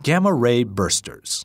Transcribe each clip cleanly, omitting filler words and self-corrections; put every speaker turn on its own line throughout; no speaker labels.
Gamma-ray bursters.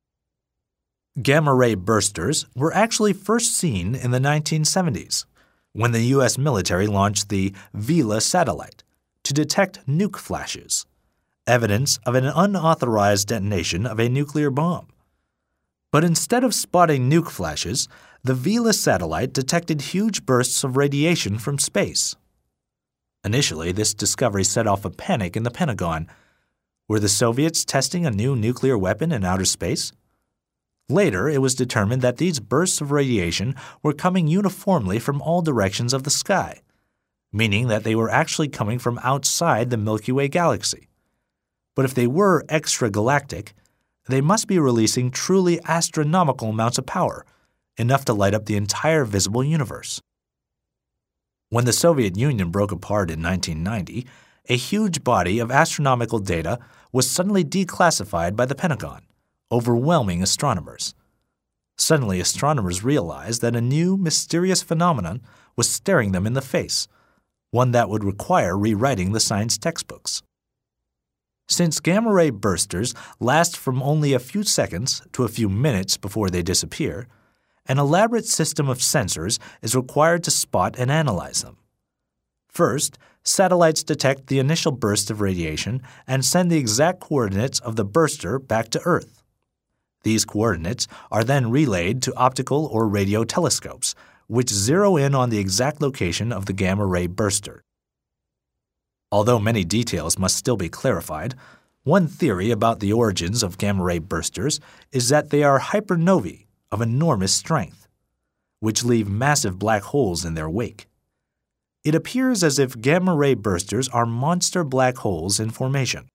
Gamma-ray bursters were actually first seen in the 1970s, when the U.S. military launched the Vela satellite to detect nuke flashes, evidence of an unauthorized detonation of a nuclear bomb. But instead of spotting nuke flashes, the Vela satellite detected huge bursts of radiation from space. Initially, this discovery set off a panic in the Pentagon. Were the Soviets testing a new nuclear weapon in outer space? Later, it was determined that these bursts of radiation were coming uniformly from all directions of the sky, meaning that they were actually coming from outside the Milky Way galaxy. But if they were extragalactic, they must be releasing truly astronomical amounts of power, enough to light up the entire visible universe. When the Soviet Union broke apart in 1990, a huge body of astronomical data was suddenly declassified by the Pentagon, overwhelming astronomers. Suddenly, astronomers realized that a new, mysterious phenomenon was staring them in the face, one that would require rewriting the science textbooks. Since gamma-ray bursters last from only a few seconds to a few minutes before they disappear, an elaborate system of sensors is required to spot and analyze them. First, satellites detect the initial burst of radiation and send the exact coordinates of the burster back to Earth. These coordinates are then relayed to optical or radio telescopes, which zero in on the exact location of the gamma-ray burster. Although many details must still be clarified, one theory about the origins of gamma-ray bursters is that they are hypernovae of enormous strength, which leave massive black holes in their wake. It appears as if gamma-ray bursters are monster black holes in formation.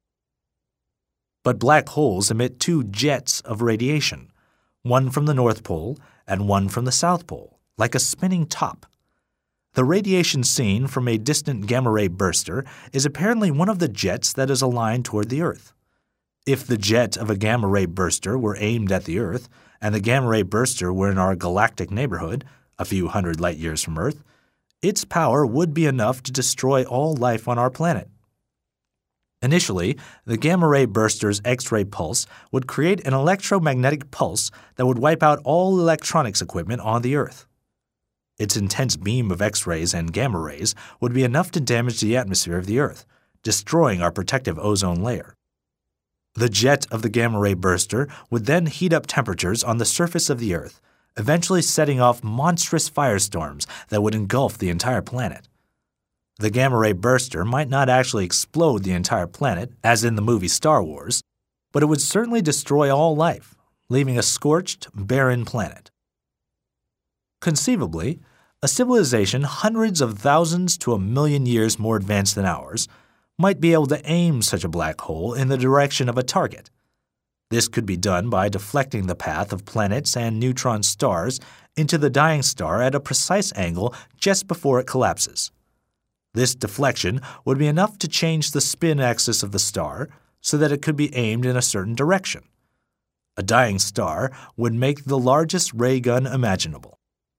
But black holes emit two jets of radiation, one from the North Pole and one from the South Pole, like a spinning top. The radiation seen from a distant gamma-ray burster is apparently one of the jets that is aligned toward the Earth. If the jet of a gamma-ray burster were aimed at the Earth, and the gamma-ray burster were in our galactic neighborhood, a few hundred light-years from Earth, its power would be enough to destroy all life on our planet. Initially, the gamma-ray burster's X-ray pulse would create an electromagnetic pulse that would wipe out all electronics equipment on the Earth. Its intense beam of X-rays and gamma rays would be enough to damage the atmosphere of the Earth, destroying our protective ozone layer. The jet of the gamma-ray burster would then heat up temperatures on the surface of the Earth, eventually setting off monstrous firestorms that would engulf the entire planet. The gamma-ray burster might not actually explode the entire planet, as in the movie Star Wars, but it would certainly destroy all life, leaving a scorched, barren planet. Conceivably, a civilization hundreds of thousands to 1,000,000 years more advanced than ours might be able to aim such a black hole in the direction of a target. This could be done by deflecting the path of planets and neutron stars into the dying star at a precise angle just before it collapses. This deflection would be enough to change the spin axis of the star so that it could be aimed in a certain direction. A dying star would make the largest ray gun imaginable.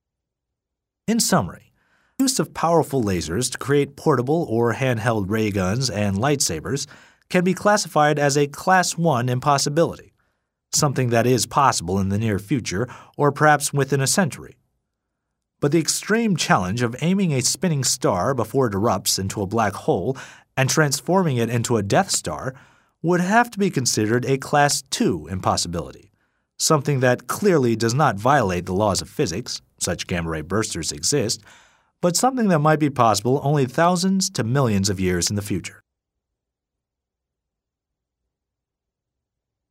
In summary, the use of powerful lasers to create portable or handheld ray guns and lightsabers can be classified as a Class 1 impossibility, something that is possible in the near future or perhaps within a century. But the extreme challenge of aiming a spinning star before it erupts into a black hole and transforming it into a Death Star would have to be considered a Class 2 impossibility, something that clearly does not violate the laws of physics, such gamma-ray bursters exist, but something that might be possible only thousands to millions of years in the future.